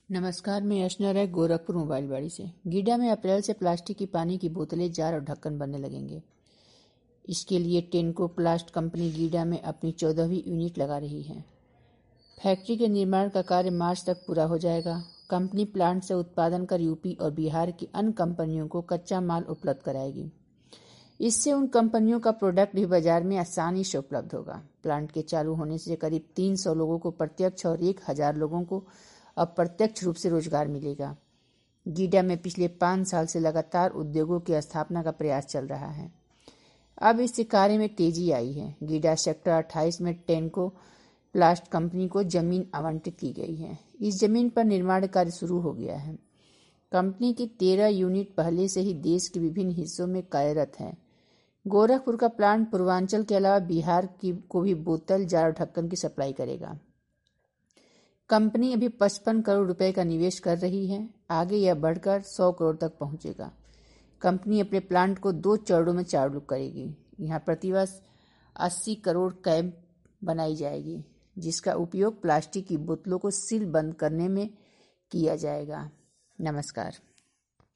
नमस्कार, मैं अर्चना राय गोरखपुर मोबाइल बाड़ी से। गीडा में अप्रैल से प्लास्टिक की पानी की बोतलें, जार और ढक्कन बनने लगेंगे। इसके लिए टेनको प्लास्ट कंपनी गीडा में अपनी 14वीं यूनिट लगा रही है। फैक्ट्री के निर्माण का कार्य मार्च तक पूरा हो जाएगा। कंपनी प्लांट से उत्पादन कर यूपी और बिहार की अन्य कंपनियों को कच्चा माल उपलब्ध कराएगी। इससे उन कंपनियों का प्रोडक्ट भी बाजार में आसानी से उपलब्ध होगा। प्लांट के चालू होने से करीब 300 लोगों को प्रत्यक्ष और 1000 लोगों को अप्रत्यक्ष रूप से रोजगार मिलेगा। गीडा में पिछले 5 साल से लगातार उद्योगों की स्थापना का प्रयास चल रहा है। अब इस कार्य में तेजी आई है। गीडा सेक्टर 28 में टेनको प्लास्ट कंपनी को जमीन आवंटित की गई है। इस जमीन पर निर्माण कार्य शुरू हो गया है। कंपनी की 13 यूनिट पहले से ही देश के विभिन्न हिस्सों में कार्यरत हैं। गोरखपुर का प्लांट पूर्वांचल के अलावा बिहार को भी बोतल, जार और ढक्कन की सप्लाई करेगा। कंपनी अभी 55 करोड़ रुपए का निवेश कर रही है। आगे यह बढ़कर 100 करोड़ तक पहुंचेगा। कंपनी अपने प्लांट को 2 चरणों में चालू करेगी। यहां प्रतिवर्ष 80 करोड़ कैप बनाई जाएगी, जिसका उपयोग प्लास्टिक की बोतलों को सील बंद करने में किया जाएगा। नमस्कार।